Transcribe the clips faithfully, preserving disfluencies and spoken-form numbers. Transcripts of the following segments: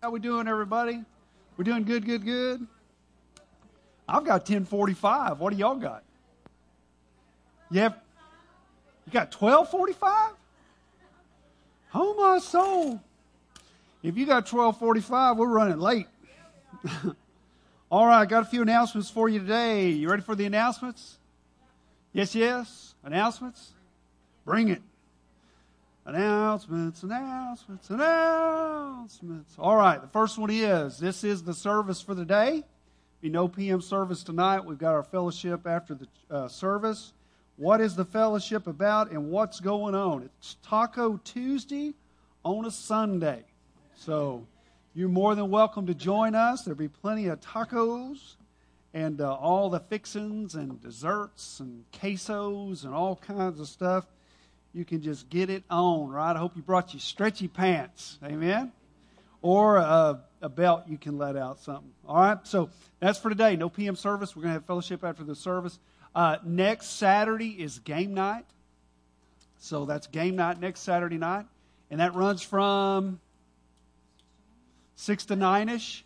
How we doing, everybody? We're doing good, good, good. I've got ten forty-five. What do y'all got? You have, you got twelve forty-five? Oh, my soul. If you got twelve forty-five, we're running late. All right, got a few announcements for you today. You ready for the announcements? Yes, yes. Announcements? Bring it. Announcements, announcements, announcements. All right, the first one is, this is the service for the day. Be no P M service tonight. We've got our fellowship after the uh, service. What is the fellowship about and what's going on? It's Taco Tuesday on a Sunday. So you're more than welcome to join us. There'll be plenty of tacos and uh, all the fixings and desserts and quesos and all kinds of stuff. You can just get it on, right? I hope you brought your stretchy pants. Amen? Or a, a belt you can let out something. All right? So that's for today. No P M service. We're going to have fellowship after the service. Uh, next Saturday is game night. So that's game night next Saturday night. And that runs from six to nine-ish.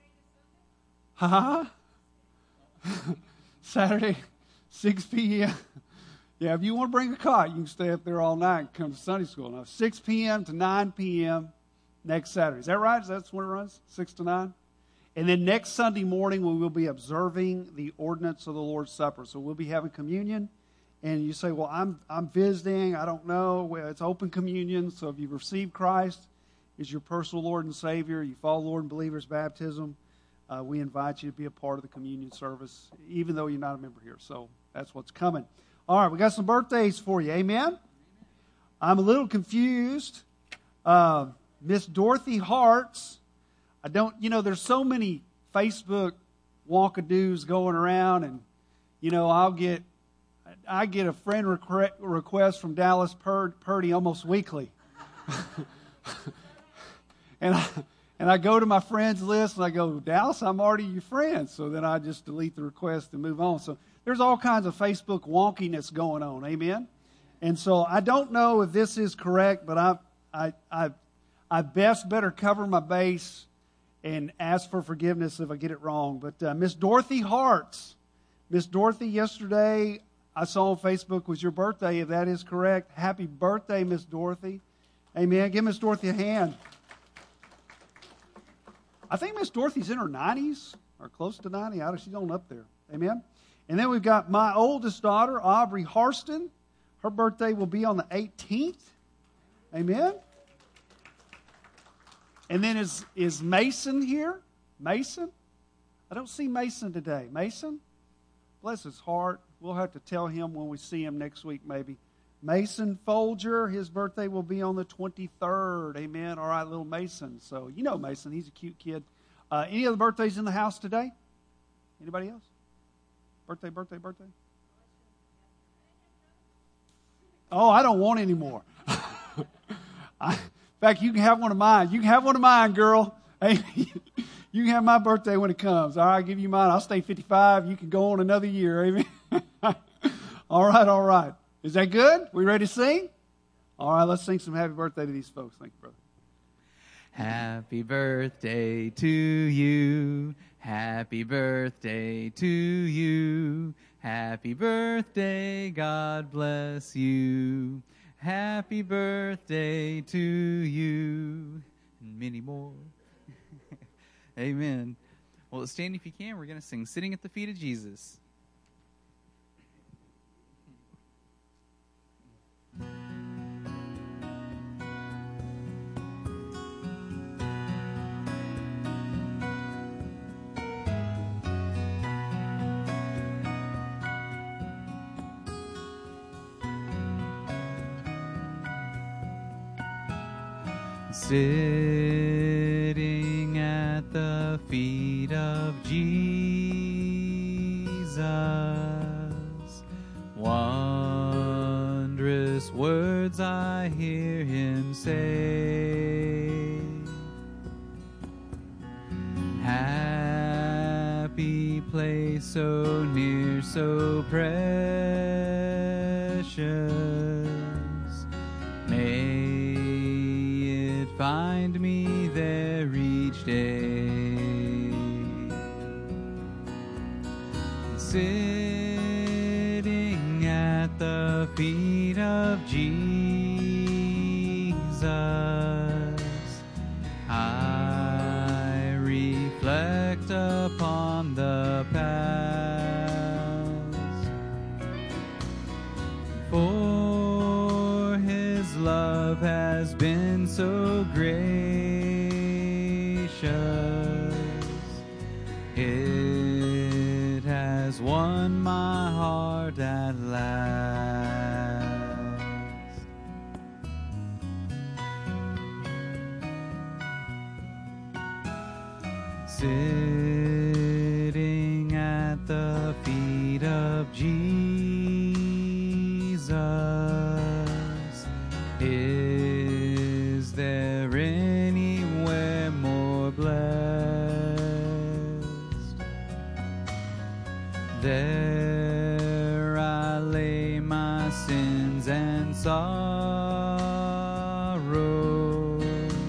Ha ha. Saturday, six p.m. Yeah, if you want to bring a cot, you can stay up there all night and come to Sunday school. Now, six p.m. to nine p.m. next Saturday. Is that right? Is that when it runs? six to nine? And then next Sunday morning, we will be observing the ordinance of the Lord's Supper. So we'll be having communion. And you say, well, I'm I'm visiting. I don't know. Well, it's open communion. So if you've received Christ as your personal Lord and Savior, you follow Lord and believer's baptism, uh, we invite you to be a part of the communion service, even though you're not a member here. So that's what's coming. All right, we got some birthdays for you. Amen? I'm a little confused. Uh, Miss Dorothy Hartz. I don't, you know, there's so many Facebook wonkadoos going around, and, you know, I'll get, I get a friend requ- request from Dallas Pur- Purdy almost weekly. and I, and I go to my friends list, and I go, Dallas, I'm already your friend. So then I just delete the request and move on. So there's all kinds of Facebook wonkiness going on, amen? And so I don't know if this is correct, but I I I, I best better cover my base and ask for forgiveness if I get it wrong. But uh, Miss Dorothy Hartz, Miss Dorothy, yesterday I saw on Facebook was your birthday. If that is correct, happy birthday, Miss Dorothy. Amen. Give Miss Dorothy a hand. I think Miss Dorothy's in her nineties or close to ninety. I don't, she's on up there. Amen. And then we've got my oldest daughter, Aubrey Harston. Her birthday will be on the eighteenth. Amen. And then is, is Mason here? Mason? I don't see Mason today. Mason? Bless his heart. We'll have to tell him when we see him next week maybe. Mason Folger, his birthday will be on the twenty-third. Amen. All right, little Mason. So you know Mason. He's a cute kid. Uh, any other birthdays in the house today? Anybody else? Birthday, birthday, birthday? Oh, I don't want any more. I, in fact, you can have one of mine. You can have one of mine, girl. Hey, you can have my birthday when it comes. All right, I'll give you mine. I'll stay fifty-five. You can go on another year. Amen. All right, all right. Is that good? We ready to sing? All right, let's sing some happy birthday to these folks. Thank you, brother. Happy birthday to you. Happy birthday to you. Happy birthday, God bless you. Happy birthday to you. And many more. Amen. Well, stand if you can. We're going to sing Sitting at the Feet of Jesus. Sitting at the feet of Jesus, wondrous words I hear him say. Happy place, so near, so precious. May find me there each day, sitting at the feet of Jesus, I reflect upon the past, for his love has been so gracious. It has won my heart at last. Sitting at the feet of Jesus, is there anywhere more blessed? There I lay my sins and sorrow,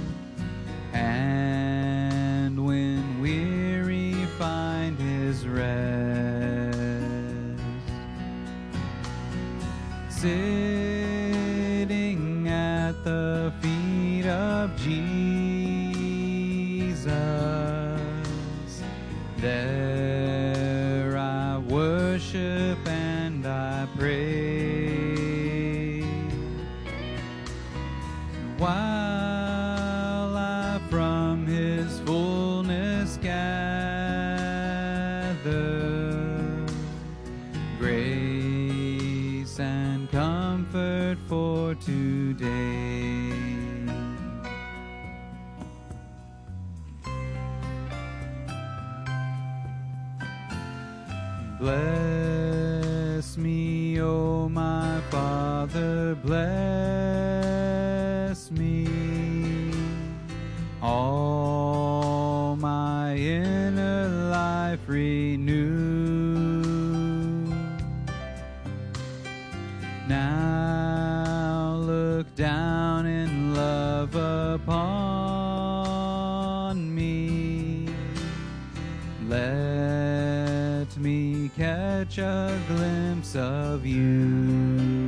and when weary find his rest, sitting at the feet of Jesus, there I worship and I pray, while I from his fullness gather grace and comfort for today. Bless me, O my Father, bless me. All my inner life renew. Now look down in love upon me. Let me catch a glimpse of you.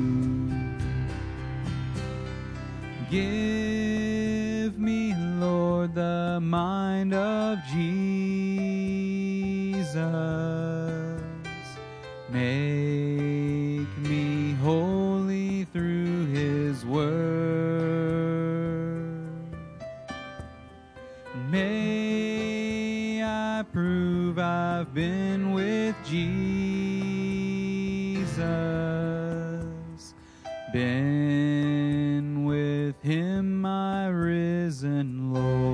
Give me, Lord, the mind of Jesus. Make me holy through his word. May I prove I've been with Jesus, been with him, my risen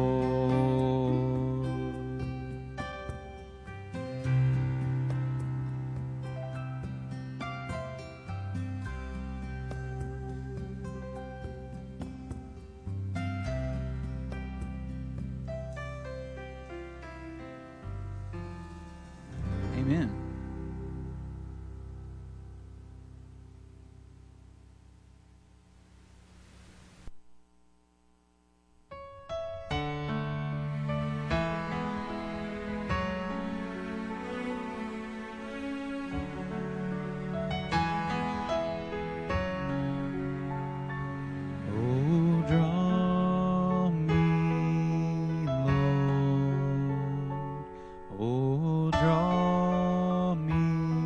Lord. Amen. Oh, draw me, Lord. Oh, draw me,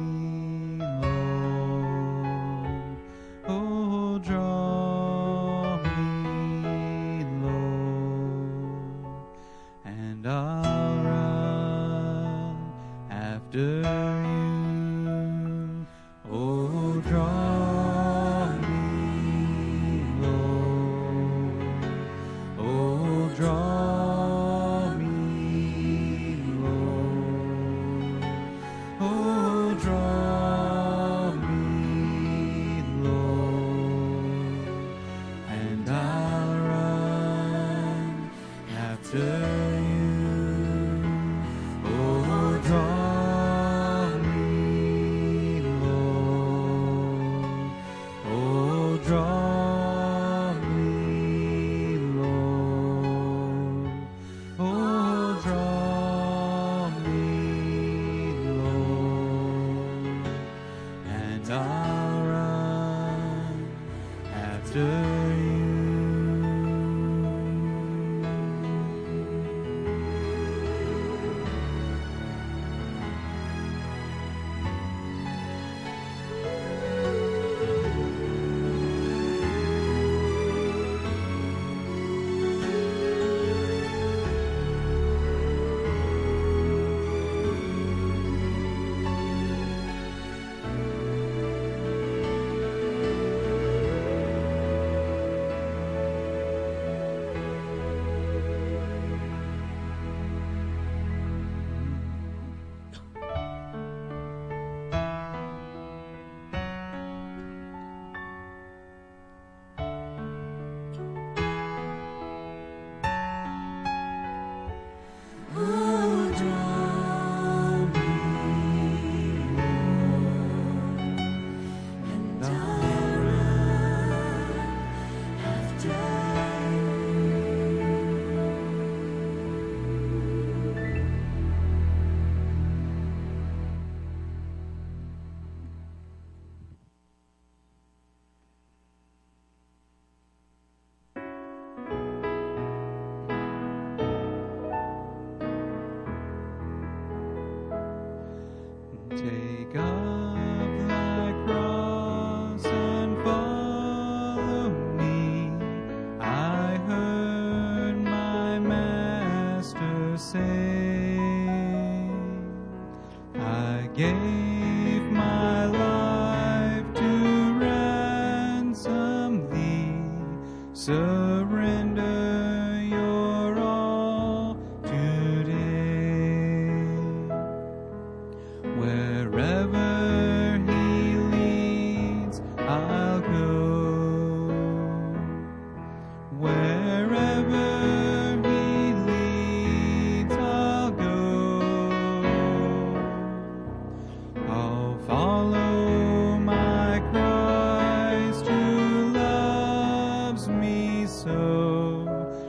Lord. Oh, draw me, Lord. And I'll run after you. Oh, draw me, Lord. Oh, draw me, Lord. Oh, draw me, Lord. And I'll run after you. Oh, draw me, Lord. Oh, draw me, Lord. sake. I gave my life to ransom thee. Surrender your all today. Wherever he leads, I'll go. Wherever he leads, I'll go. I'll follow my Christ who loves me so.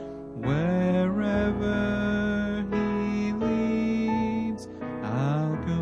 Wherever he leads, I'll go.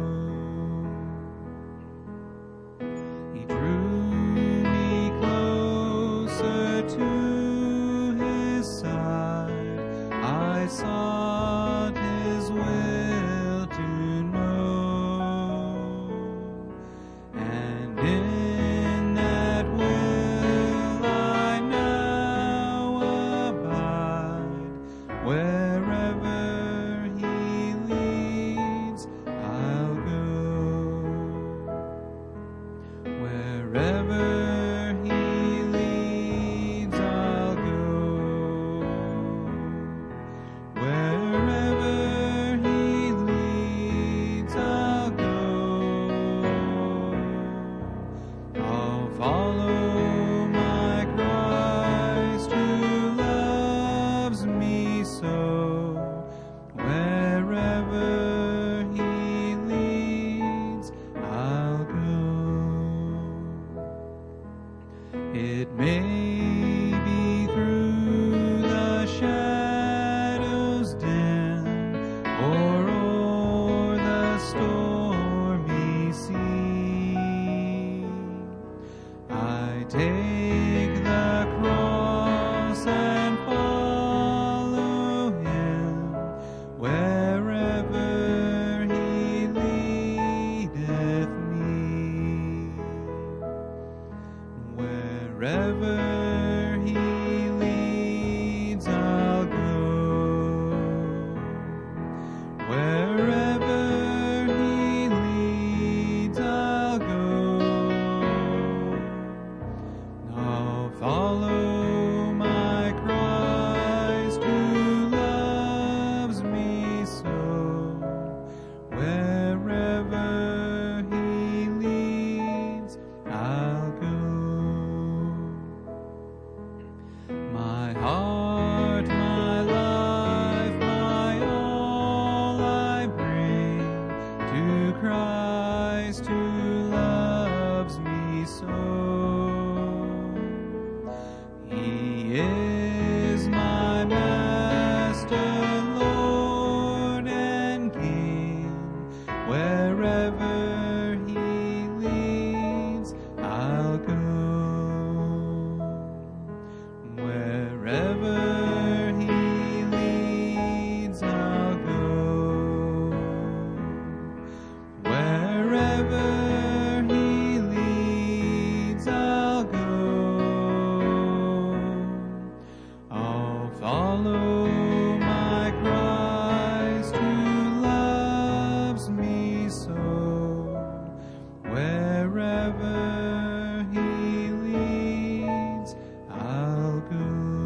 He drew me closer to his side. I sought his will to know, and in that will I now abide. Wherever he leads, I'll go. Wherever he leads, I'll go. Wherever he leads, I'll go. I'll follow my Christ who loves me so. Wherever he leads, I'll go. It may be through the shadow's den, or o'er the stormy sea. I take the cross and follow him. Wherever he leadeth me. Wherever he leads, I'll go. Wherever he leads, I'll go. I'll follow my Christ who loves me so. Wherever he leads, I'll go. My heart, my life, my all I bring to Christ who loves me so. He is my Master, Lord and King. Wherever he leads, I'll go. Wherever he leads, I'll go. Wherever he leads, I'll go. I'll follow my Christ who loves me so. Wherever he leads, I'll go.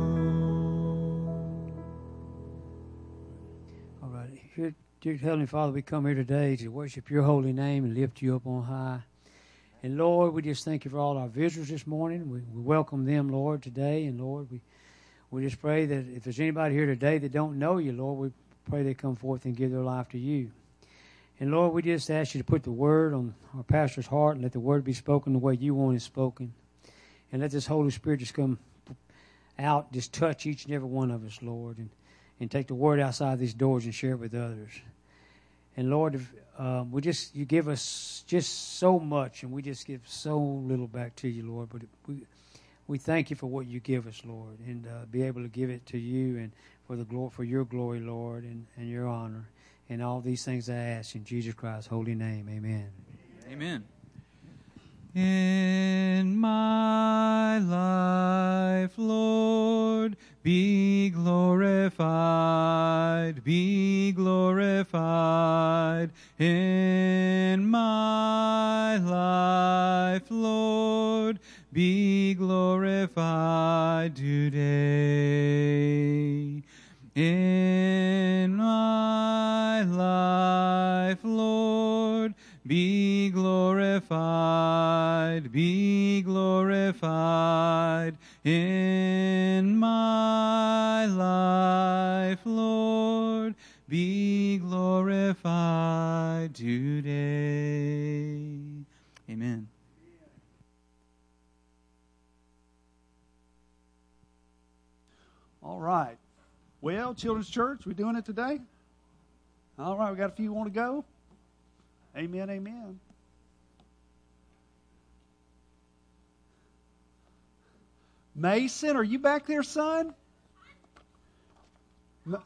All right. Dear, dear Heavenly Father, we come here today to worship your holy name and lift you up on high. And Lord, we just thank you for all our visitors this morning. We, we welcome them, Lord, today. And Lord, we, we just pray that if there's anybody here today that don't know you, Lord, we pray they come forth and give their life to you. And Lord, we just ask you to put the word on our pastor's heart and let the word be spoken the way you want it spoken. And let this Holy Spirit just come out, just touch each and every one of us, Lord, and, and take the word outside these doors and share it with others. And Lord, if, um, we just you give us just so much, and we just give so little back to you, Lord. But we we thank you for what you give us, Lord, and uh, be able to give it to you and for the glory, for your glory, Lord, and, and your honor. And all these things I ask in Jesus Christ's holy name. Amen. Amen. In my life, Lord, be glorified, be glorified in my life, Lord, be glorified today. In my life, Lord, be glorified, be glorified in my life, Lord, be glorified today. Amen. All right. Well, Children's Church, we doing it today? All right, we got a few who want to go? Amen, amen. Mason, are you back there, son? Ma-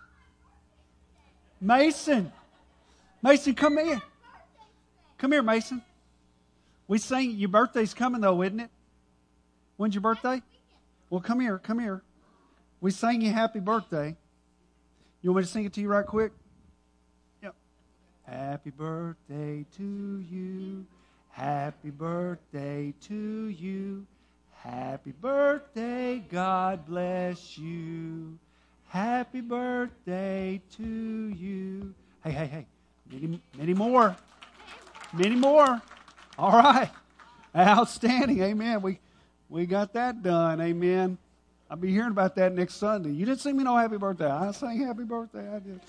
Mason. Mason, come here. Come here, Mason. We sang, your birthday's coming though, isn't it? When's your birthday? Well, come here, come here. We sang you happy birthday. You want me to sing it to you right quick? Yep. Happy birthday to you. Happy birthday to you. Happy birthday, God bless you. Happy birthday to you. Hey, hey, hey. Many, many more. Many more. All right. Outstanding. Amen. We we got that done. Amen. I'll be hearing about that next Sunday. You didn't sing me no happy birthday. I sang happy birthday. I did.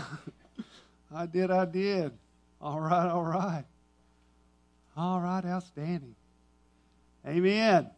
I did, I did. All right, all right. All right, outstanding. Amen.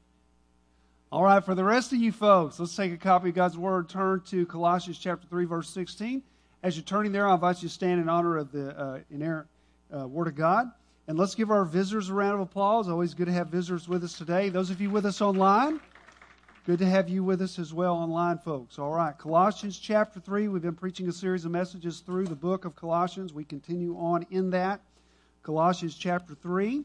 All right, for the rest of you folks, let's take a copy of God's Word. Turn to Colossians chapter three, verse sixteen. As you're turning there, I invite you to stand in honor of the uh, inerrant uh, Word of God. And let's give our visitors a round of applause. Always good to have visitors with us today. Those of you with us online, good to have you with us as well online, folks. All right, Colossians chapter three. We've been preaching a series of messages through the book of Colossians. We continue on in that. Colossians chapter three,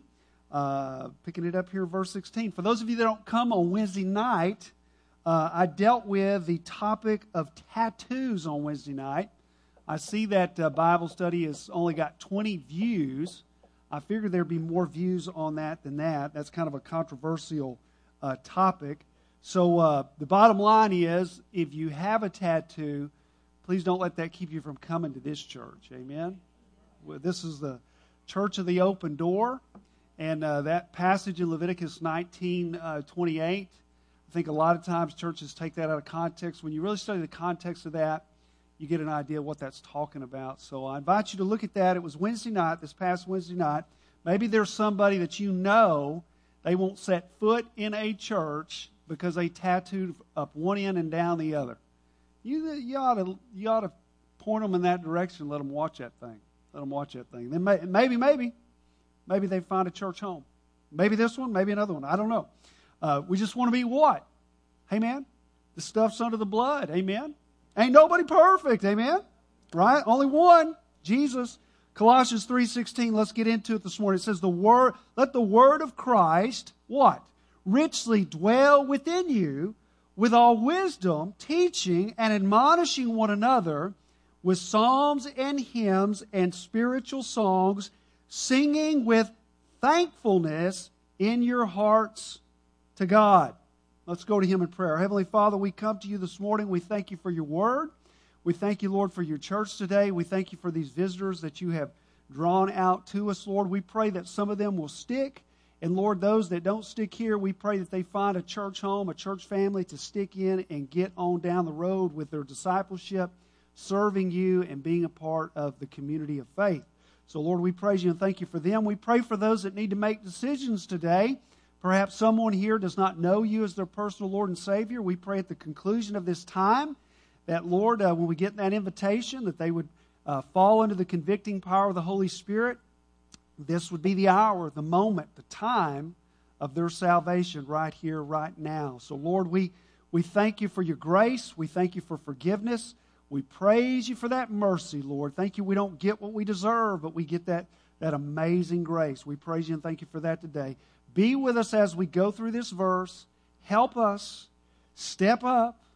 uh, picking it up here, verse sixteen. For those of you that don't come on Wednesday night, uh, I dealt with the topic of tattoos on Wednesday night. I see that uh, Bible study has only got twenty views. I figured there'd be more views on that than that. That's kind of a controversial uh, topic. So uh, the bottom line is, if you have a tattoo, please don't let that keep you from coming to this church. Amen? Well, this is the church of the open door. And uh, that passage in Leviticus nineteen twenty-eight, I think a lot of times churches take that out of context. When you really study the context of that, you get an idea of what that's talking about. So I invite you to look at that. It was Wednesday night, this past Wednesday night. Maybe there's somebody that you know, they won't set foot in a church because they tattooed up one end and down the other. You, you, ought to, you ought to point them in that direction, let them watch that thing. Let them watch that thing. Then may, maybe, maybe, maybe they find a church home. Maybe this one, maybe another one. I don't know. Uh, we just want to be what? Amen? The stuff's under the blood. Amen? Ain't nobody perfect. Amen? Right? Only one, Jesus. Colossians three sixteen, let's get into it this morning. It says, the word, let the word of Christ, what? Richly dwell within you with all wisdom, teaching and admonishing one another with psalms and hymns and spiritual songs, singing with thankfulness in your hearts to God. Let's go to Him in prayer. Heavenly Father, we come to you this morning. We thank you for your word. We thank you, Lord, for your church today. We thank you for these visitors that you have drawn out to us, Lord. We pray that some of them will stick. And Lord, those that don't stick here, we pray that they find a church home, a church family to stick in and get on down the road with their discipleship, serving you and being a part of the community of faith. So Lord, we praise you and thank you for them. We pray for those that need to make decisions today. Perhaps someone here does not know you as their personal Lord and Savior. We pray at the conclusion of this time that, Lord, uh, when we get that invitation, that they would uh, fall under the convicting power of the Holy Spirit. This would be the hour, the moment, the time of their salvation right here, right now. So, Lord, we, we thank you for your grace. We thank you for forgiveness. We praise you for that mercy, Lord. Thank you we don't get what we deserve, but we get that, that amazing grace. We praise you and thank you for that today. Be with us as we go through this verse. Help us. Step up.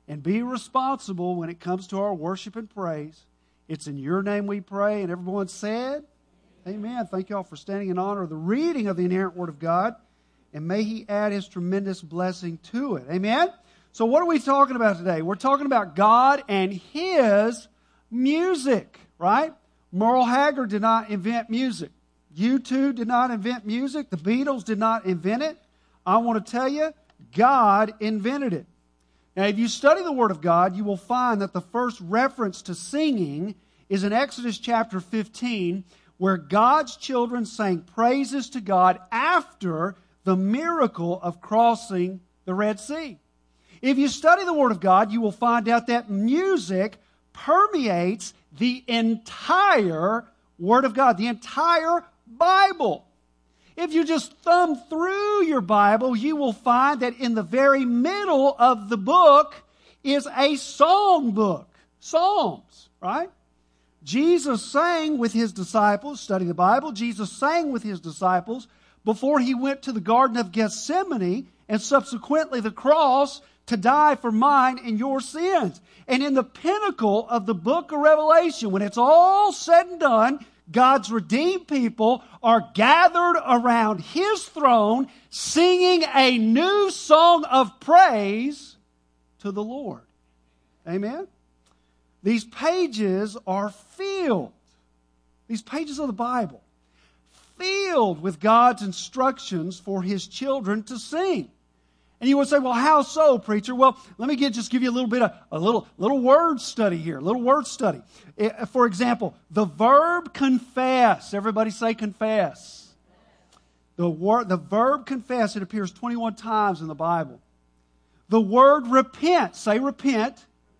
and be responsible when it comes to our worship and praise. It's in your name we pray, and everyone said, amen. Thank you all for standing in honor of the reading of the inerrant Word of God, and may He add His tremendous blessing to it. Amen? So what are we talking about today? We're talking about God and His music, right? Merle Haggard did not invent music. U two did not invent music. The Beatles did not invent it. I want to tell you, God invented it. Now, if you study the Word of God, you will find that the first reference to singing is in Exodus chapter fifteen, where God's children sang praises to God after the miracle of crossing the Red Sea. If you study the Word of God, you will find out that music permeates the entire Word of God, the entire Bible. If you just thumb through your Bible, you will find that in the very middle of the book is a song book. Psalms, right? Jesus sang with His disciples, study the Bible, Jesus sang with His disciples before He went to the Garden of Gethsemane and subsequently the cross to die for mine and your sins. And in the pinnacle of the book of Revelation, when it's all said and done, God's redeemed people are gathered around His throne singing a new song of praise to the Lord. Amen? These pages are filled, these pages of the Bible, filled with God's instructions for His children to sing. And you would say, well, how so, preacher? Well, let me get, just give you a little bit of a little, little word study here, a little word study. For example, the verb confess. Everybody say confess. The word, the verb confess, it appears twenty-one times in the Bible. The word repent, say repent.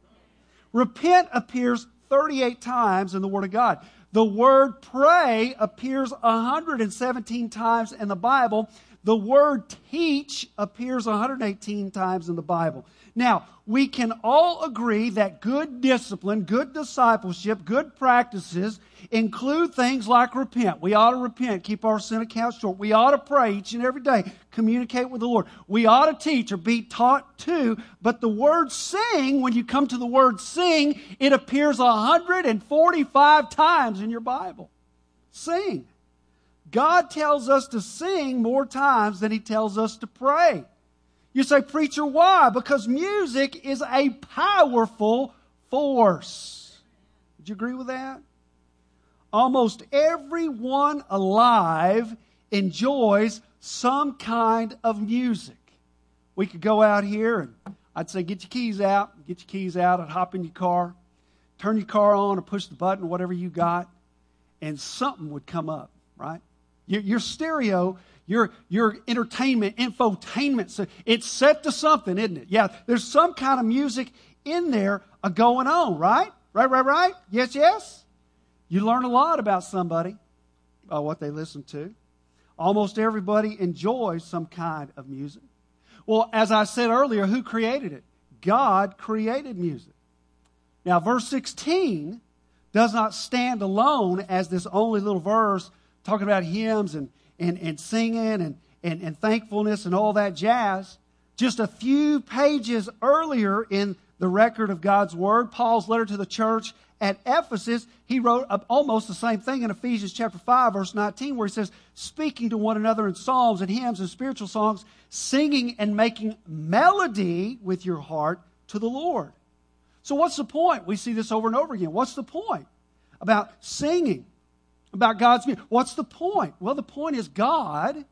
Repent appears thirty-eight times in the Word of God. The word pray appears one hundred seventeen times in the Bible. The word teach appears one hundred eighteen times in the Bible. Now, we can all agree that good discipline, good discipleship, good practices include things like repent. We ought to repent, keep our sin account short. We ought to pray each and every day, communicate with the Lord. We ought to teach or be taught to, but the word sing, when you come to the word sing, it appears one hundred forty-five times in your Bible. Sing. God tells us to sing more times than He tells us to pray. You say, preacher, why? Because music is a powerful force. Would you agree with that? Almost everyone alive enjoys some kind of music. We could go out here and I'd say, get your keys out. Get your keys out and hop in your car. Turn your car on or push the button, whatever you got, and something would come up, right? Your, your stereo, your, your entertainment, infotainment, so it's set to something, isn't it? Yeah, there's some kind of music in there uh, going on, right? Right, right, right? Yes, yes? You learn a lot about somebody by what they listen to. Almost everybody enjoys some kind of music. Well, as I said earlier, who created it? God created music. Now, verse sixteen does not stand alone as this only little verse talking about hymns and, and, and singing and, and, and thankfulness and all that jazz. Just a few pages earlier in the record of God's Word, Paul's letter to the church at Ephesus, he wrote almost the same thing in Ephesians chapter five, verse nineteen, where he says, speaking to one another in psalms and hymns and spiritual songs, singing and making melody with your heart to the Lord. So what's the point? We see this over and over again. What's the point about singing? About God's music. What's the point? Well, the point is God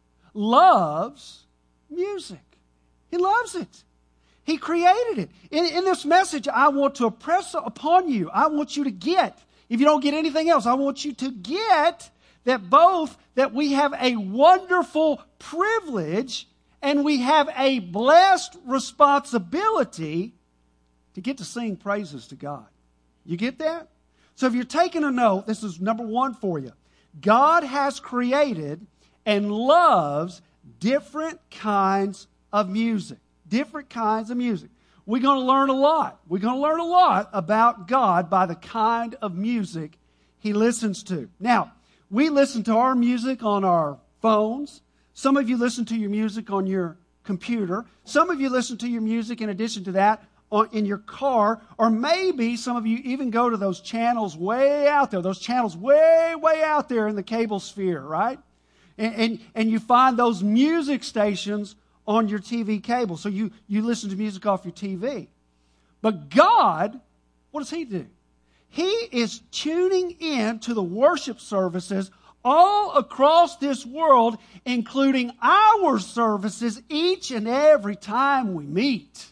loves music. He loves it. He created it. In, in this message, I want to impress upon you. I want you to get, if you don't get anything else, I want you to get that both that we have a wonderful privilege and we have a blessed responsibility to get to sing praises to God. You get that? So if you're taking a note, this is number one for you. God has created and loves different kinds of music. Different kinds of music. We're going to learn a lot. We're going to learn a lot about God by the kind of music He listens to. Now, we listen to our music on our phones. Some of you listen to your music on your computer. Some of you listen to your music, in addition to that, on, in your car, or maybe some of you even go to those channels way out there, those channels way, way out there in the cable sphere, right? And, and, and you find those music stations on your T V cable. So you, you listen to music off your T V. But God, what does He do? He is tuning in to the worship services all across this world, including our services each and every time we meet.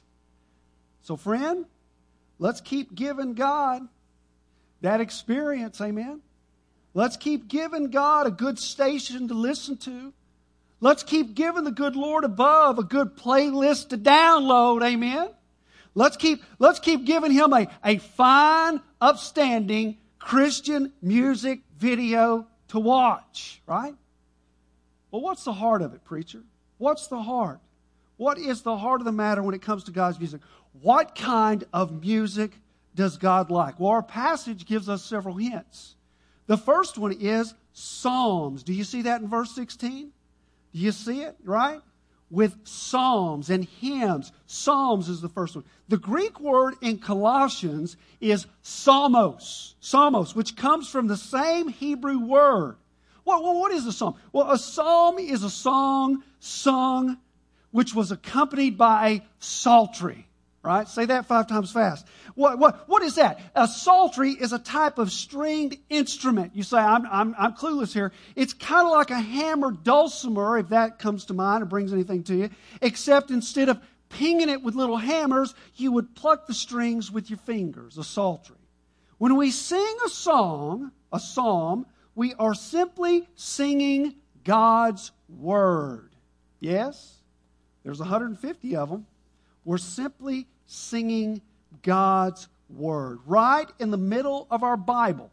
So friend, let's keep giving God that experience, amen? Let's keep giving God a good station to listen to. Let's keep giving the good Lord above a good playlist to download, amen? Let's keep, let's keep giving Him a, a fine, upstanding Christian music video to watch, right? Well, what's the heart of it, preacher? What's the heart? What is the heart of the matter when it comes to God's music? What kind of music does God like? Well, our passage gives us several hints. The first one is psalms. Do you see that in verse sixteen? Do you see it, right? With psalms and hymns. Psalms is the first one. The Greek word in Colossians is psalmos. Psalmos, which comes from the same Hebrew word. Well, what is a psalm? Well, a psalm is a song sung which was accompanied by a psaltery. Right? Say that five times fast. What, what, what is that? A psaltery is a type of stringed instrument. You say, I'm, I'm, I'm clueless here. It's kind of like a hammered dulcimer, if that comes to mind or brings anything to you, except instead of pinging it with little hammers, you would pluck the strings with your fingers, a psaltery. When we sing a song, a psalm, we are simply singing God's Word. Yes? There's one hundred fifty of them. We're simply singing God's Word. Right in the middle of our Bible,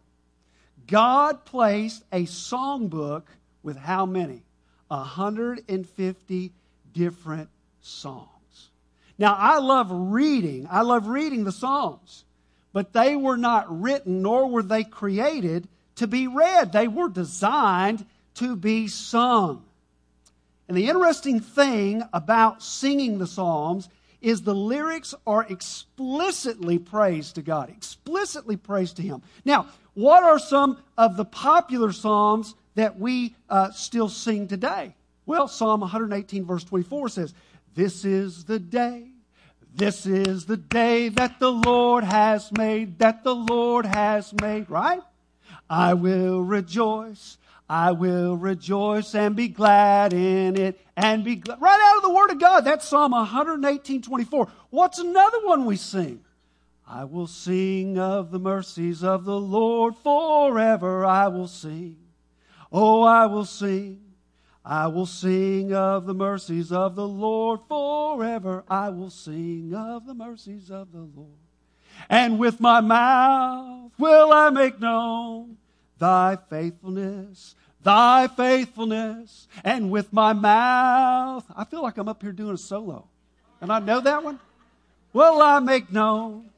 God placed a songbook with how many? one hundred fifty different songs. Now, I love reading. I love reading the Psalms. But they were not written, nor were they created to be read. They were designed to be sung. And the interesting thing about singing the Psalms is the lyrics are explicitly praise to God, explicitly praise to Him. Now, what are some of the popular psalms that we uh, still sing today? Well, Psalm one eighteen verse twenty-four says, "This is the day, this is the day that the Lord has made, that the Lord has made," right? "I will rejoice, I will rejoice and be glad in it, and be glad." Right out of the Word of God. That's Psalm one eighteen twenty-four. What's another one we sing? "I will sing of the mercies of the Lord forever. I will sing. Oh, I will sing. I will sing of the mercies of the Lord forever. I will sing of the mercies of the Lord. And with my mouth will I make known Thy faithfulness, Thy faithfulness, and with my mouth." I feel like I'm up here doing a solo. And I know that one. "Will I make known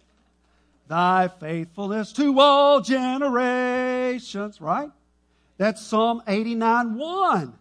Thy faithfulness to all generations," right? That's Psalm eighty-nine one.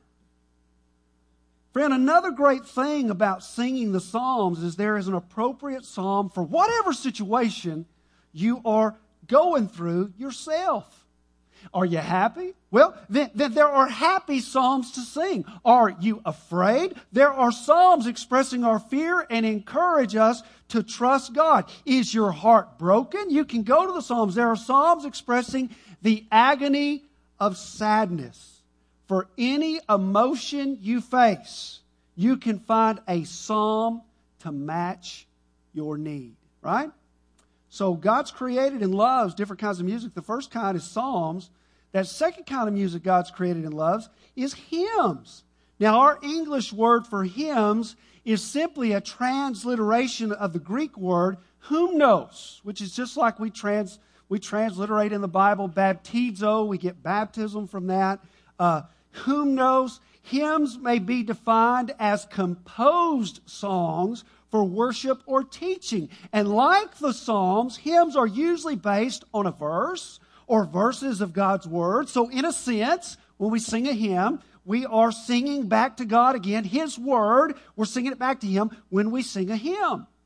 Friend, another great thing about singing the Psalms is there is an appropriate psalm for whatever situation you are going through yourself. Are you happy? Well, then, then there are happy psalms to sing. Are you afraid? There are psalms expressing our fear and encourage us to trust God. Is your heart broken? You can go to the Psalms. There are psalms expressing the agony of sadness. For any emotion you face, you can find a psalm to match your need, right? So God's created and loves different kinds of music. The first kind is psalms. That second kind of music God's created and loves is hymns. Now, our English word for hymns is simply a transliteration of the Greek word hymnos, which is just like we trans we transliterate in the Bible baptizo. We get baptism from that. Uh, hymnos, hymns may be defined as composed songs for worship or teaching. And like the Psalms, hymns are usually based on a verse or verses of God's Word. So in a sense, when we sing a hymn, we are singing back to God again, His Word. We're singing it back to Him when we sing a hymn.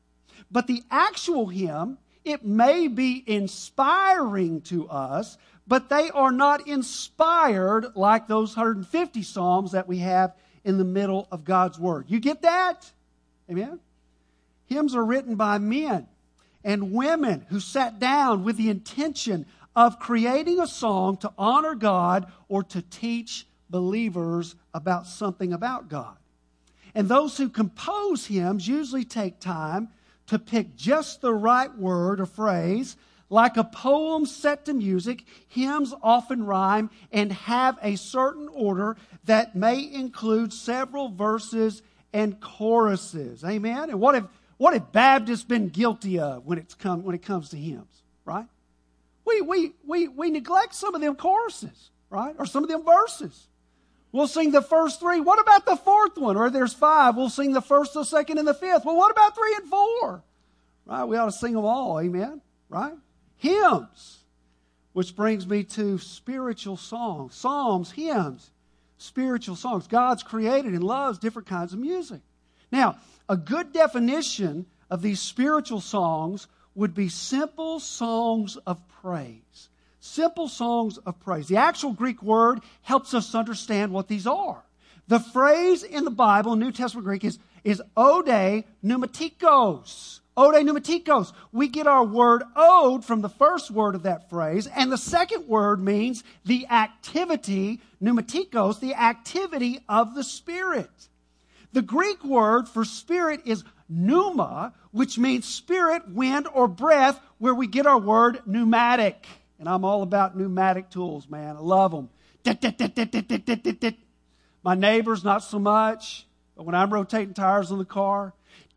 But the actual hymn, it may be inspiring to us, but they are not inspired like those one hundred fifty psalms that we have in the middle of God's Word. You get that? Amen? Hymns are written by men and women who sat down with the intention of creating a song to honor God or to teach believers about something about God. And those who compose hymns usually take time to pick just the right word or phrase. Like a poem set to music, hymns often rhyme and have a certain order that may include several verses and choruses. Amen? And what have, what have Baptists been guilty of when, it's come, when it comes to hymns, right? We, we, we, we neglect some of them choruses, right? Or some of them verses. We'll sing the first three. What about the fourth one? Or there's five. We'll sing the first, the second, and the fifth. Well, what about three and four? Right? We ought to sing them all. Amen? Right? Hymns. Which brings me to spiritual songs. Psalms, hymns, spiritual songs. God's created and loves different kinds of music. Now, a good definition of these spiritual songs would be simple songs of praise. Simple songs of praise. The actual Greek word helps us understand what these are. The phrase in the Bible, New Testament Greek, is, is ode pneumatikos. Ode pneumatikos. We get our word ode from the first word of that phrase, and the second word means the activity, pneumatikos, the activity of the Spirit. The Greek word for spirit is pneuma, which means spirit, wind, or breath, where we get our word pneumatic. And I'm all about pneumatic tools, man. I love them. My neighbors, not so much. But when I'm rotating tires on the car,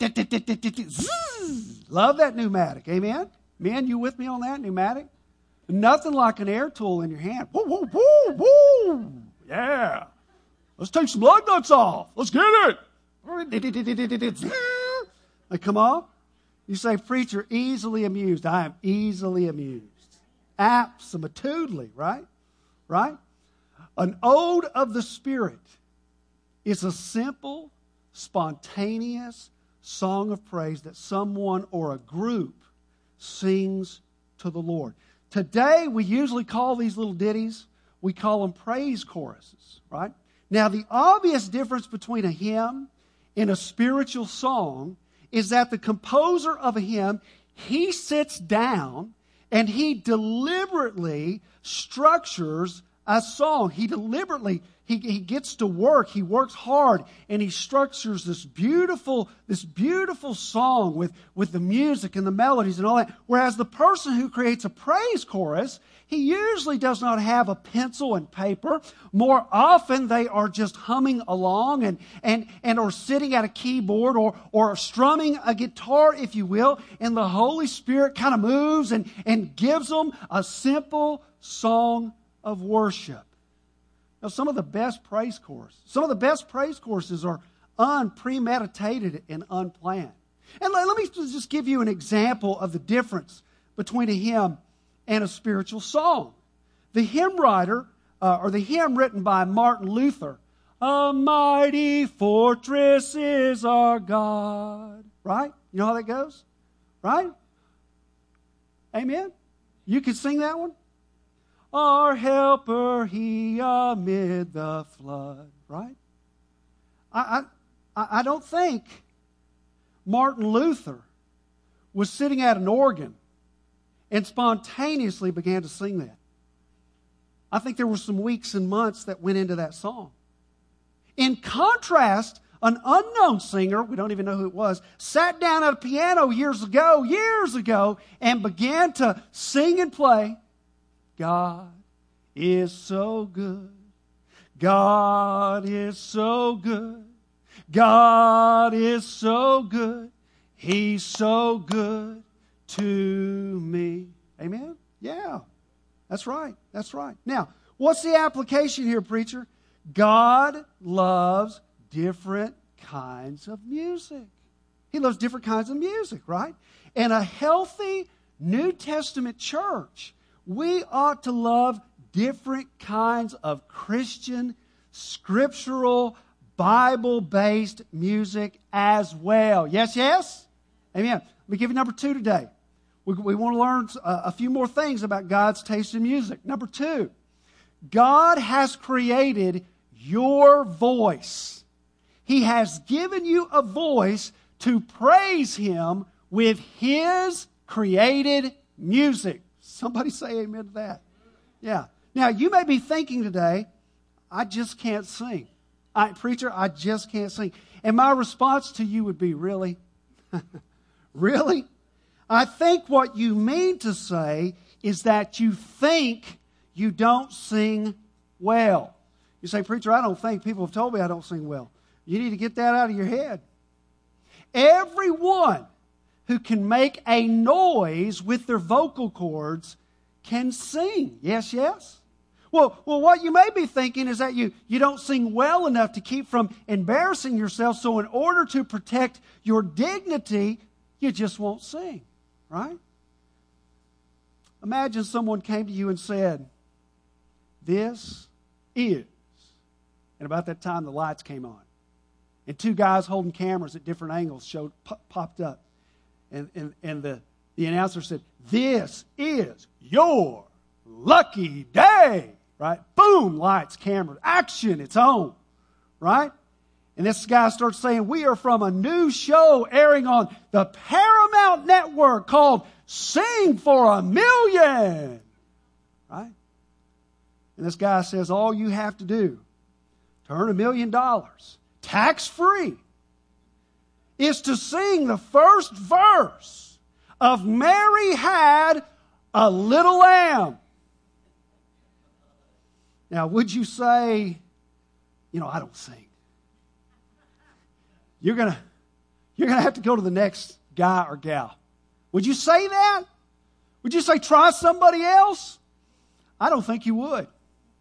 love that pneumatic. Amen? Men, you with me on that pneumatic? Nothing like an air tool in your hand. Woo, woo, woo, woo. Yeah. Let's take some lug nuts off. Let's get it. They come off. You say, preacher, easily amused. I am easily amused. Absolutely, right? Right? An ode of the Spirit is a simple, spontaneous song of praise that someone or a group sings to the Lord. Today, we usually call these little ditties, we call them praise choruses, right? Now, the obvious difference between a hymn and a spiritual song is that the composer of a hymn, he sits down and he deliberately structures a song. He deliberately, he, he gets to work. He works hard and he structures this beautiful, this beautiful song with, with the music and the melodies and all that. Whereas the person who creates a praise chorus, he usually does not have a pencil and paper. More often they are just humming along and, and, and or sitting at a keyboard or, or strumming a guitar, if you will, and the Holy Spirit kind of moves and, and gives them a simple song of worship. Now, some of the best praise choruses, some of the best praise choruses are unpremeditated and unplanned. And let, let me just give you an example of the difference between a hymn and a spiritual song. The hymn writer, uh, or the hymn written by Martin Luther, "A mighty fortress is our God." Right? You know how that goes? Right? Amen? You can sing that one? "Our helper, he amid the flood." Right? I, I, I don't think Martin Luther was sitting at an organ and spontaneously began to sing that. I think there were some weeks and months that went into that song. In contrast, an unknown singer, we don't even know who it was, sat down at a piano years ago, years ago, and began to sing and play, "God is so good. God is so good. God is so good. He's so good to me." Amen? Yeah. That's right. That's right. Now, what's the application here, preacher? God loves different kinds of music. He loves different kinds of music, right? And a healthy New Testament church, we ought to love different kinds of Christian, scriptural, Bible-based music as well. Yes, yes? Amen. Let me give you number two today. We, we want to learn a, a few more things about God's taste in music. Number two, God has created your voice. He has given you a voice to praise Him with His created music. Somebody say amen to that. Yeah. Now, you may be thinking today, I just can't sing. I, preacher, I just can't sing. And my response to you would be, really? Really? I think what you mean to say is that you think you don't sing well. You say, preacher, I don't think. People have told me I don't sing well. You need to get that out of your head. Everyone who can make a noise with their vocal cords can sing. Yes, yes? Well, well, what you may be thinking is that you, you don't sing well enough to keep from embarrassing yourself, so in order to protect your dignity, you just won't sing, right? Imagine someone came to you and said, this is. And about that time, the lights came on. And two guys holding cameras at different angles showed pop, popped up. And, and, and the, the announcer said, this is your lucky day. Right? Boom, lights, cameras, action, it's on. Right? And this guy starts saying, we are from a new show airing on the Paramount Network called Sing for a Million. Right? And this guy says, all you have to do to earn a million dollars, tax-free, is to sing the first verse of Mary Had a Little Lamb. Now, would you say, you know, I don't sing? You're going to you're gonna have to go to the next guy or gal. Would you say that? Would you say try somebody else? I don't think you would.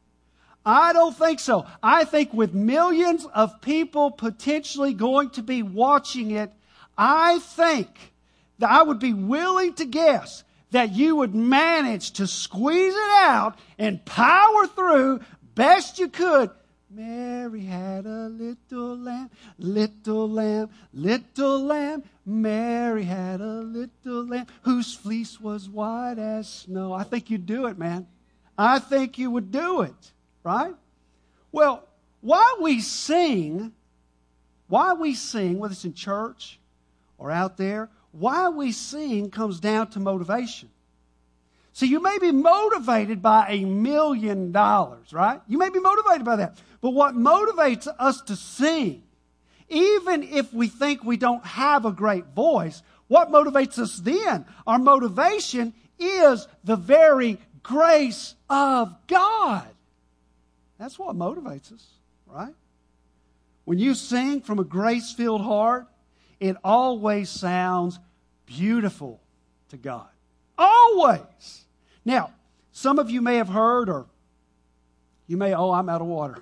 I don't think so. I think with millions of people potentially going to be watching it, I think that I would be willing to guess that you would manage to squeeze it out and power through best you could. Mary had a little lamb, little lamb, little lamb. Mary had a little lamb whose fleece was white as snow. I think you'd do it, man. I think you would do it, right? Well, why we sing, why we sing, whether it's in church or out there, why we sing comes down to motivation. So you may be motivated by a million dollars, right? You may be motivated by that. But what motivates us to sing, even if we think we don't have a great voice, what motivates us then? Our motivation is the very grace of God. That's what motivates us, right? When you sing from a grace-filled heart, it always sounds beautiful to God. Always. Now, some of you may have heard, or you may, oh, I'm out of water.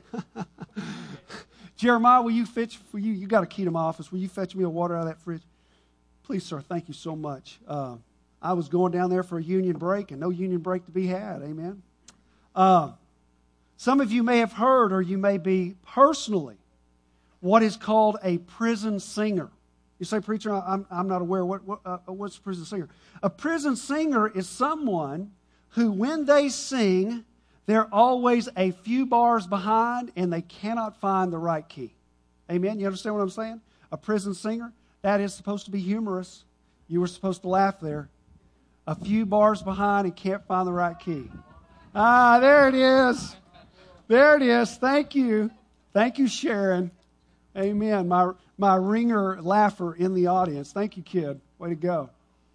Jeremiah, will you fetch for you? You got a key to my office. Will you fetch me a water out of that fridge? Please, sir. Thank you so much. Uh, I was going down there for a union break, and no union break to be had. Amen. Uh, some of you may have heard, or you may be personally, what is called a prison singer. You say, preacher, I'm, I'm not aware. What, what, uh, what's a prison singer? A prison singer is someone who, when they sing, they're always a few bars behind and they cannot find the right key. Amen? You understand what I'm saying? A prison singer, that is supposed to be humorous. You were supposed to laugh there. A few bars behind and can't find the right key. Ah, there it is. There it is. Thank you. Thank you, Sharon. Amen. My my ringer laugher in the audience. Thank you, kid. Way to go.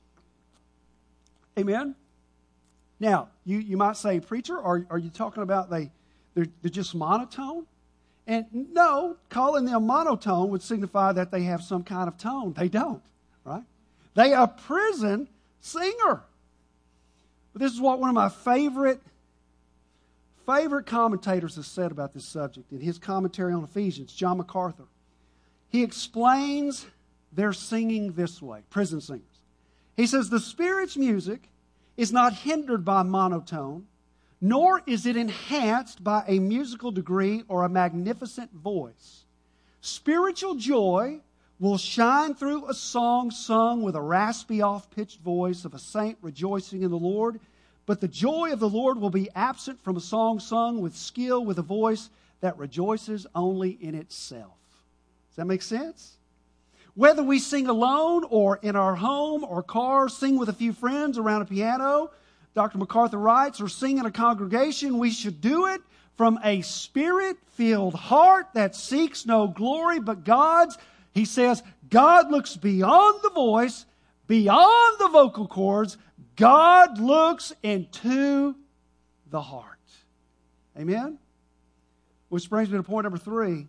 Amen. Now, you, you might say, preacher, are, are you talking about they, they're, they're just monotone? And no, calling them monotone would signify that they have some kind of tone. They don't, right? They are a prison singer. But this is what one of my favorite, favorite commentators has said about this subject in his commentary on Ephesians, John MacArthur. He explains their singing this way, prison singers. He says, the Spirit's music is not hindered by monotone, nor is it enhanced by a musical degree or a magnificent voice. Spiritual joy will shine through a song sung with a raspy, off-pitched voice of a saint rejoicing in the Lord. But the joy of the Lord will be absent from a song sung with skill, with a voice that rejoices only in itself. Does that make sense? Whether we sing alone or in our home or car, sing with a few friends around a piano, Doctor MacArthur writes, or sing in a congregation, we should do it from a spirit-filled heart that seeks no glory but God's. He says, God looks beyond the voice, beyond the vocal cords. God looks into the heart. Amen? Which brings me to point number three.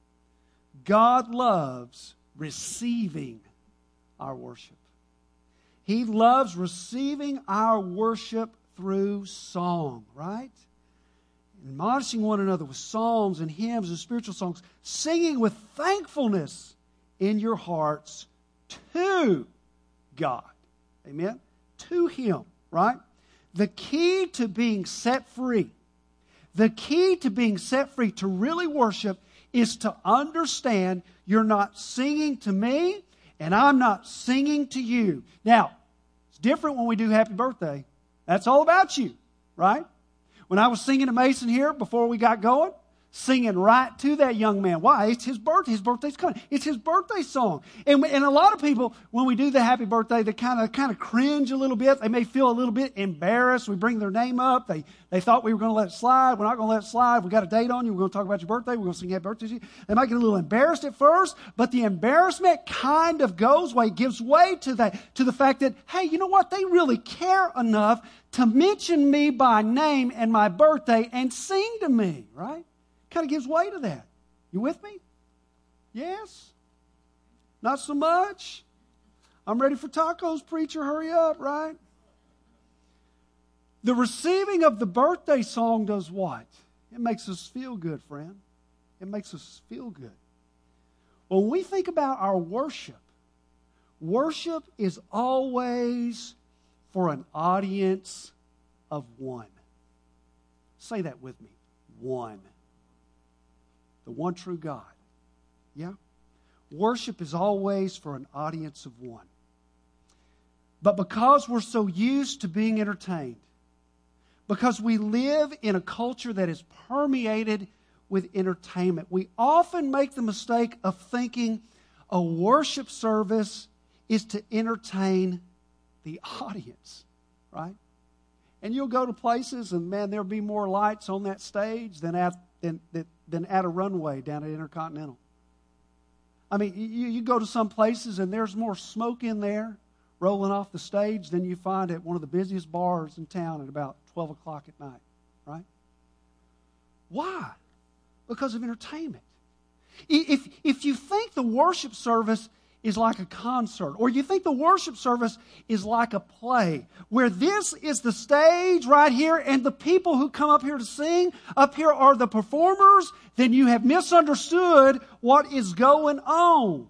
God loves receiving our worship. He loves receiving our worship through song, right? Admonishing one another with psalms and hymns and spiritual songs, singing with thankfulness in your hearts to God. Amen? To Him, right? The key to being set free, the key to being set free to really worship is to understand you're not singing to me and I'm not singing to you. Now, it's different when we do happy birthday. That's all about you, right? When I was singing to Mason here before we got going, singing right to that young man. Why? It's his birthday. His birthday's coming. It's his birthday song. And, and a lot of people, when we do the happy birthday, they kind of kind of cringe a little bit. They may feel a little bit embarrassed. We bring their name up. They they thought we were going to let it slide. We're not going to let it slide. We got a date on you. We're going to talk about your birthday. We're going to sing happy birthday to you. They might get a little embarrassed at first, but the embarrassment kind of goes away, gives way to that, to the fact that, hey, you know what? They really care enough to mention me by name and my birthday and sing to me, right? Kind of gives way to that. You with me? Yes? Not so much? I'm ready for tacos, preacher. Hurry up, right? The receiving of the birthday song does what? It makes us feel good, friend. It makes us feel good. When we think about our worship, worship is always for an audience of one. Say that with me. One. The one true God. Yeah? Worship is always for an audience of one. But because we're so used to being entertained, because we live in a culture that is permeated with entertainment, we often make the mistake of thinking a worship service is to entertain the audience, right? And you'll go to places and, man, there'll be more lights on that stage than at, than, than, than at a runway down at Intercontinental. I mean, you, you go to some places and there's more smoke in there rolling off the stage than you find at one of the busiest bars in town at about twelve o'clock at night, right? Why? Because of entertainment. If, if you think the worship service is like a concert, or you think the worship service is like a play, where this is the stage right here and the people who come up here to sing up here are the performers, then you have misunderstood what is going on.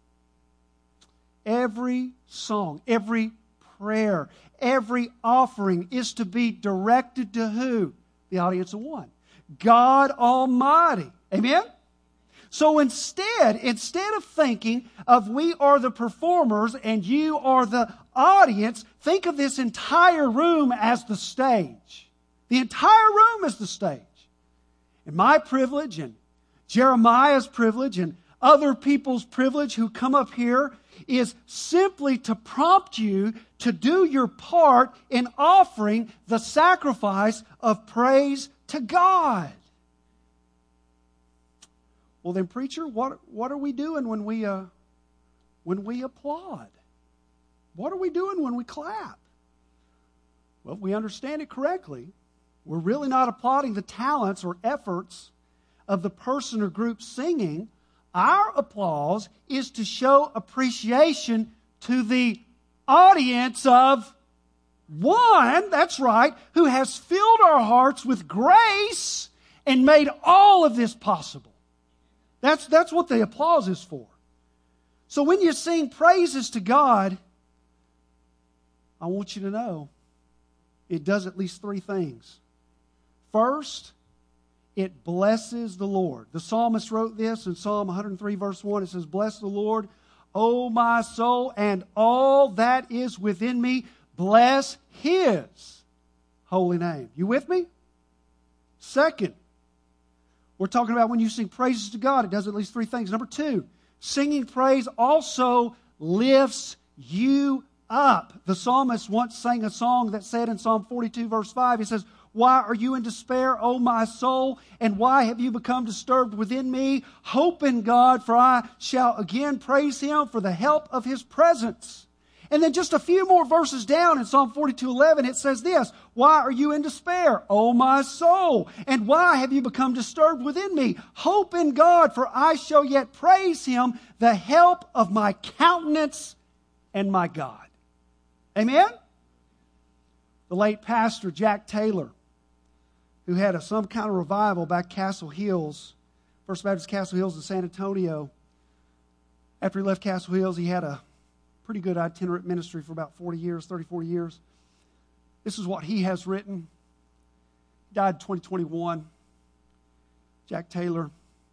Every song, every prayer, every offering is to be directed to who? The audience of one. God Almighty. Amen? So instead, instead of thinking of we are the performers and you are the audience, think of this entire room as the stage. The entire room is the stage. And my privilege and Jeremiah's privilege and other people's privilege who come up here is simply to prompt you to do your part in offering the sacrifice of praise to God. Well then, preacher, what, what are we doing when we, uh, when we applaud? What are we doing when we clap? Well, if we understand it correctly, we're really not applauding the talents or efforts of the person or group singing. Our applause is to show appreciation to the audience of one, that's right, who has filled our hearts with grace and made all of this possible. That's, that's what the applause is for. So when you sing praises to God, I want you to know it does at least three things. First, it blesses the Lord. The psalmist wrote this in Psalm one hundred three, verse one. It says, "Bless the Lord, O my soul, and all that is within me, bless His holy name. You with me? Second, we're talking about when you sing praises to God, it does at least three things. Number two, singing praise also lifts you up. The psalmist once sang a song that said in Psalm forty-two, verse five, he says, why are you in despair, O my soul? And why have you become disturbed within me? Hope in God, for I shall again praise Him for the help of His presence. And then just a few more verses down in Psalm forty-two, eleven, it says this, why are you in despair, O my soul? And why have you become disturbed within me? Hope in God, for I shall yet praise Him, the help of my countenance and my God. Amen? The late pastor Jack Taylor, who had a, some kind of revival back Castle Hills, First Baptist Castle Hills in San Antonio. After he left Castle Hills, he had a pretty good itinerant ministry for about forty years, thirty-four years. This is what he has written. He died in twenty twenty-one. Jack Taylor.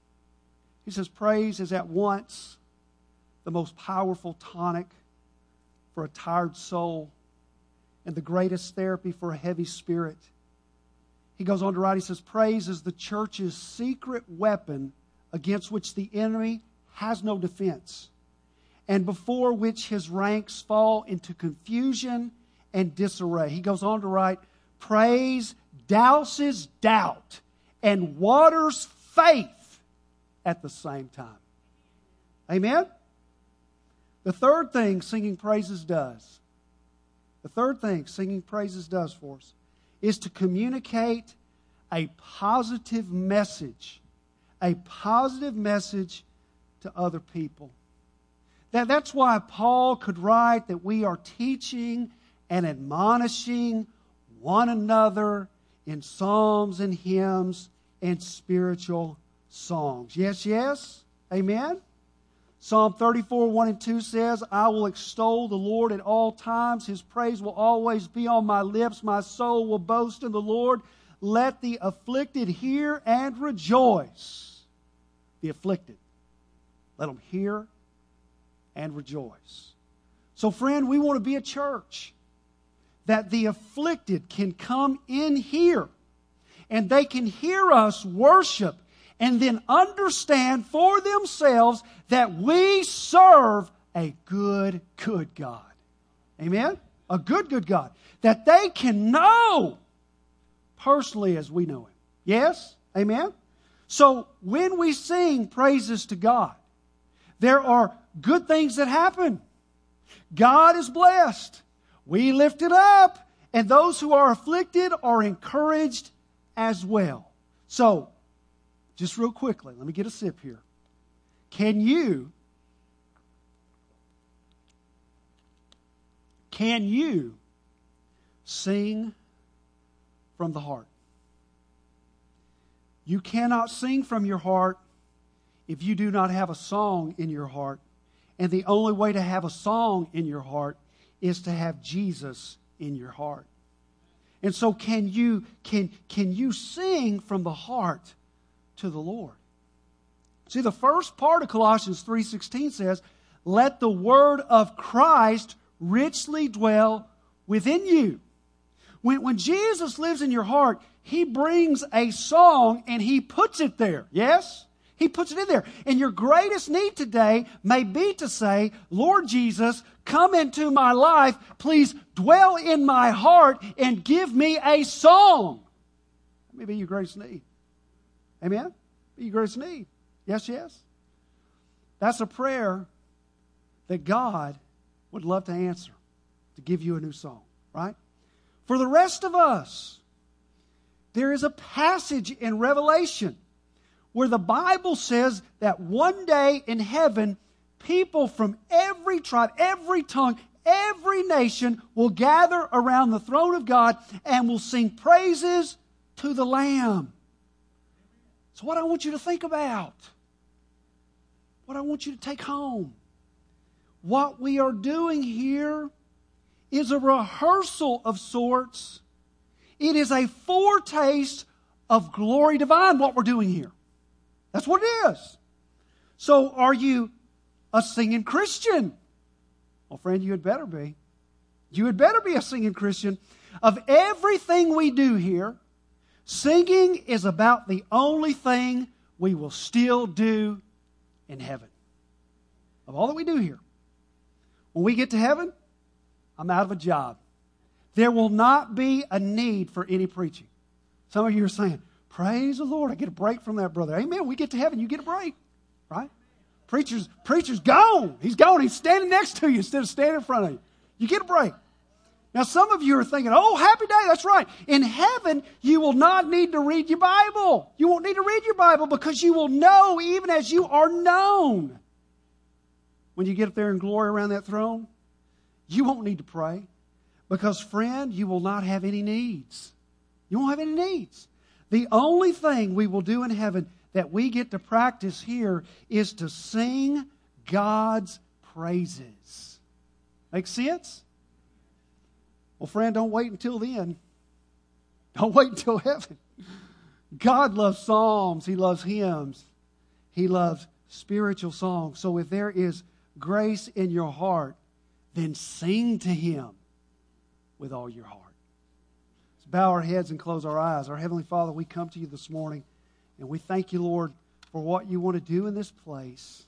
He says, praise is at once the most powerful tonic for a tired soul and the greatest therapy for a heavy spirit. He goes on to write, he says, praise is the church's secret weapon against which the enemy has no defense, and before which his ranks fall into confusion and disarray. He goes on to write, praise douses doubt and waters faith at the same time. Amen? The third thing singing praises does, the third thing singing praises does for us is to communicate a positive message, a positive message to other people. That, that's why Paul could write that we are teaching and admonishing one another in psalms and hymns and spiritual songs. Yes, yes? Amen? Psalm thirty-four, one and two says, I will extol the Lord at all times. His praise will always be on my lips. My soul will boast in the Lord. Let the afflicted hear and rejoice. The afflicted. Let them hear and rejoice. So, friend, we want to be a church that the afflicted can come in here and they can hear us worship and then understand for themselves that we serve a good, good God. Amen? A good, good God. That they can know personally as we know Him. Yes? Amen? So when we sing praises to God, there are good things that happen. God is blessed. We lift it up. And those who are afflicted are encouraged as well. So, just real quickly, let me get a sip here. Can you, can you sing from the heart? You cannot sing from your heart if you do not have a song in your heart. And the only way to have a song in your heart is to have Jesus in your heart. And so can you, can, can you sing from the heart to the Lord? See, the first part of Colossians three sixteen says, let the word of Christ richly dwell within you. When, when Jesus lives in your heart, He brings a song and He puts it there. Yes? He puts it in there. And your greatest need today may be to say, Lord Jesus, come into my life. Please dwell in my heart and give me a song. That may be your greatest need. Amen? Be your greatest need. Yes, yes? That's a prayer that God would love to answer, to give you a new song, right? For the rest of us, there is a passage in Revelation where the Bible says that one day in heaven, people from every tribe, every tongue, every nation will gather around the throne of God and will sing praises to the Lamb. So what I want you to think about, what I want you to take home, what we are doing here is a rehearsal of sorts. It is a foretaste of glory divine, what we're doing here. That's what it is. So are you a singing Christian. Well, friend, you had better be. You had better be a singing Christian. Of everything we do here, singing is about the only thing we will still do in heaven. Of all that we do here. When we get to heaven, I'm out of a job. There will not be a need for any preaching. Some of you are saying, praise the Lord, I get a break from that, brother. Amen. We get to heaven, you get a break. Right? Preacher's, preacher's gone. He's gone. He's standing next to you instead of standing in front of you. You get a break. Now, some of you are thinking, oh, happy day. That's right. In heaven, you will not need to read your Bible. You won't need to read your Bible because you will know even as you are known. When you get up there in glory around that throne, you won't need to pray because, friend, you will not have any needs. You won't have any needs. The only thing we will do in heaven that we get to practice here is to sing God's praises. Make sense? Well, friend, don't wait until then. Don't wait until heaven. God loves psalms. He loves hymns. He loves spiritual songs. So if there is grace in your heart, then sing to Him with all your heart. Let's bow our heads and close our eyes. Our Heavenly Father, we come to you this morning, and we thank you, Lord, for what you want to do in this place.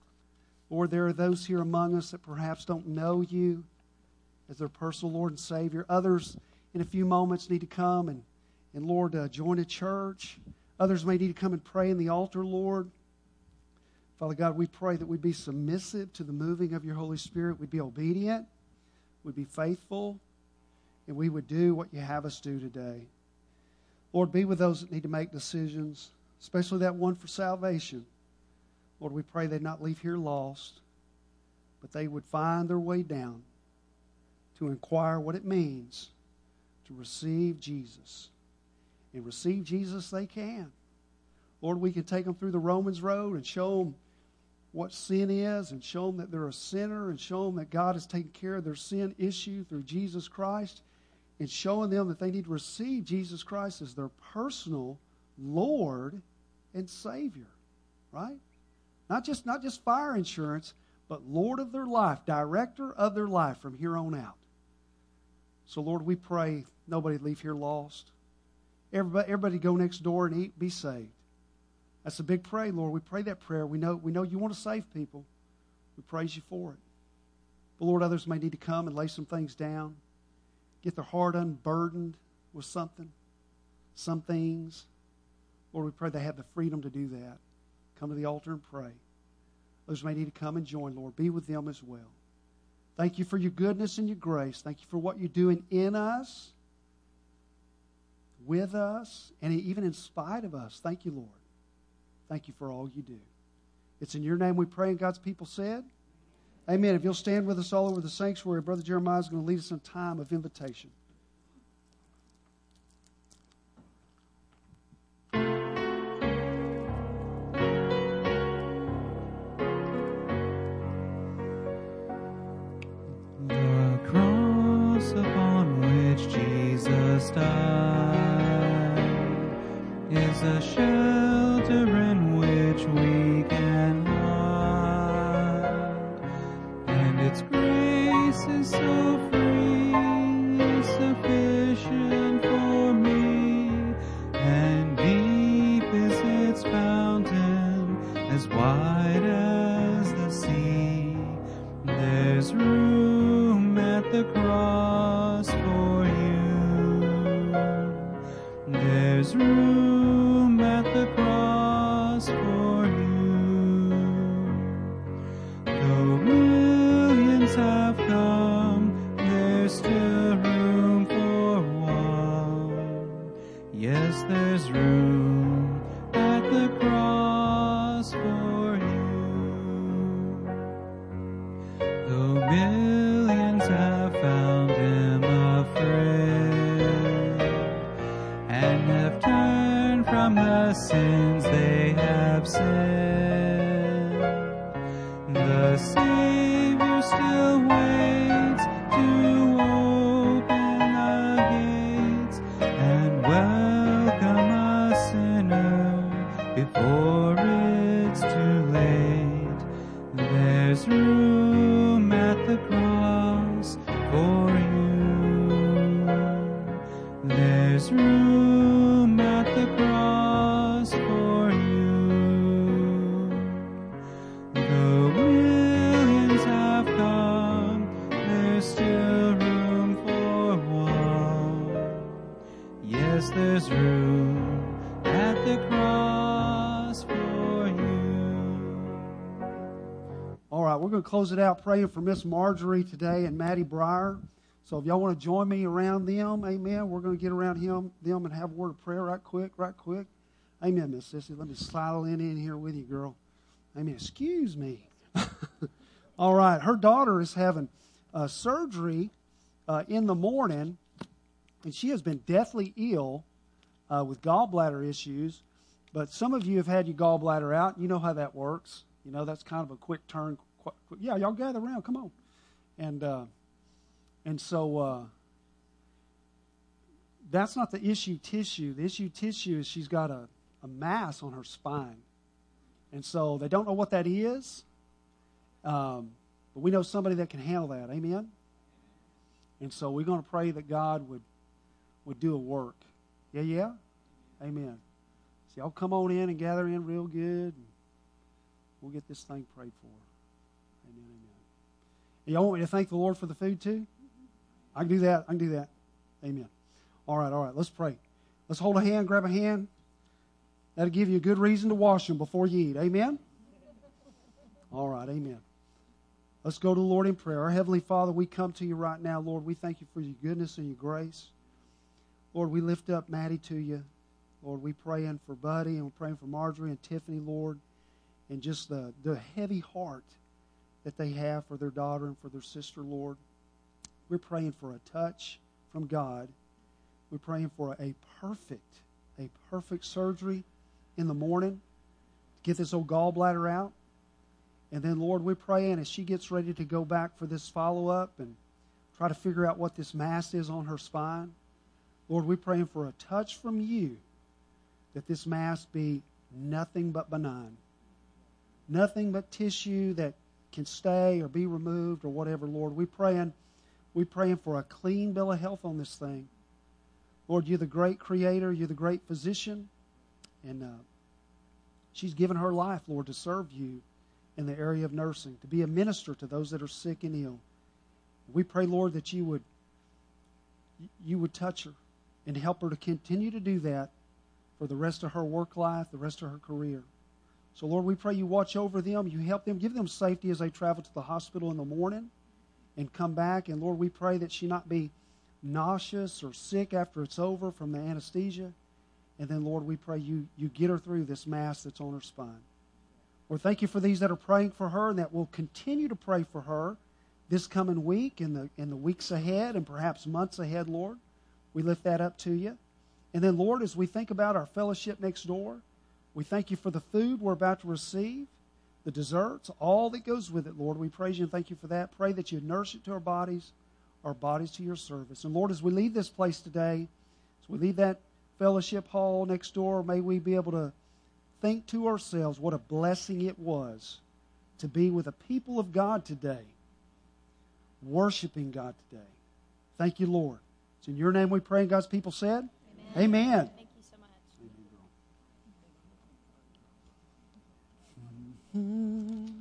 Lord, there are those here among us that perhaps don't know you as their personal Lord and Savior. Others, in a few moments, need to come and, and Lord, uh, join a church. Others may need to come and pray in the altar, Lord. Father God, we pray that we'd be submissive to the moving of your Holy Spirit. We'd be obedient. We'd be faithful. And we would do what you have us do today. Lord, be with those that need to make decisions, especially that one for salvation. Lord, we pray they'd not leave here lost, but they would find their way down to inquire what it means to receive Jesus. And receive Jesus they can. Lord, we can take them through the Romans road and show them what sin is and show them that they're a sinner and show them that God has taken care of their sin issue through Jesus Christ and showing them that they need to receive Jesus Christ as their personal Lord and Savior. Right? Not just, not just fire insurance, but Lord of their life, director of their life from here on out. So, Lord, we pray nobody leave here lost. Everybody, everybody go next door and eat, be saved. That's a big prayer, Lord. We pray that prayer. We know, we know you want to save people. We praise you for it. But, Lord, others may need to come and lay some things down, get their heart unburdened with something, some things. Lord, we pray they have the freedom to do that. Come to the altar and pray. Others may need to come and join, Lord. Be with them as well. Thank you for your goodness and your grace. Thank you for what you're doing in us, with us, and even in spite of us. Thank you, Lord. Thank you for all you do. It's in your name we pray, and God's people said, amen. If you'll stand with us all over the sanctuary, Brother Jeremiah is going to lead us in a time of invitation. The cross upon which Jesus died is a shelter in which we can hide, and its grace is so free, sufficient for me, and deep is its fountain, as wide as the sea. There's room at the cross for you. There's room at the cross for you. Though millions have come, there's still room for one. Yes, there's room at the cross for you. Though millions have found him a friend and have turned from the sins they have sinned, the Savior still waits to open the gates and welcome a sinner before it's too late. There's yes, there's room at the cross for you. All right, we're going to close it out praying for Miss Marjorie today and Maddie Breyer. So if y'all want to join me around them, amen, we're going to get around him, them and have a word of prayer right quick, right quick. Amen, Miss Sissy. Let me slide in, in here with you, girl. Amen. Excuse me. All right, her daughter is having uh, surgery uh, in the morning, and she has been deathly ill uh, with gallbladder issues. But some of you have had your gallbladder out. You know how that works. You know, that's kind of a quick turn. Quick, quick. Yeah, y'all gather around. Come on. And uh, and so uh, that's not the issue tissue. The issue tissue is she's got a, a mass on her spine. And so they don't know what that is. Um, but we know somebody that can handle that. Amen? And so we're going to pray that God would, would do a work. Yeah, yeah? Amen. So y'all come on in and gather in real good. And we'll get this thing prayed for. Amen, amen. And y'all want me to thank the Lord for the food too? I can do that. I can do that. Amen. All right, all right. Let's pray. Let's hold a hand, grab a hand. That'll give you a good reason to wash them before you eat. Amen? All right, amen. Let's go to the Lord in prayer. Our Heavenly Father, we come to you right now, Lord. We thank you for your goodness and your grace. Lord, we lift up Maddie to you. Lord, we praying for Buddy and we're praying for Marjorie and Tiffany, Lord, and just the, the heavy heart that they have for their daughter and for their sister, Lord. We're praying for a touch from God. We're praying for a perfect, a perfect surgery in the morning. Get this old gallbladder out. And then, Lord, we're praying as she gets ready to go back for this follow-up and try to figure out what this mass is on her spine. Lord, we're praying for a touch from you that this mass be nothing but benign. Nothing but tissue that can stay or be removed or whatever, Lord. We're praying, we're praying for a clean bill of health on this thing. Lord, you're the great creator. You're the great physician. And uh, she's given her life, Lord, to serve you in the area of nursing, to be a minister to those that are sick and ill. We pray, Lord, that you would you would touch her and help her to continue to do that for the rest of her work life, the rest of her career. So, Lord, we pray you watch over them, you help them, give them safety as they travel to the hospital in the morning and come back. And, Lord, we pray that she not be nauseous or sick after it's over from the anesthesia. And then, Lord, we pray you, you get her through this mass that's on her spine. Lord, thank you for these that are praying for her and that will continue to pray for her this coming week and the, and the weeks ahead and perhaps months ahead, Lord. We lift that up to you. And then, Lord, as we think about our fellowship next door, we thank you for the food we're about to receive, the desserts, all that goes with it, Lord. We praise you and thank you for that. Pray that you nourish it to our bodies, our bodies to your service. And, Lord, as we leave this place today, as we leave that fellowship hall next door, may we be able to think to ourselves what a blessing it was to be with the people of God today, worshiping God today. Thank you, Lord. It's in your name we pray, and God's people said, Amen. Amen. Thank you so much. Amen.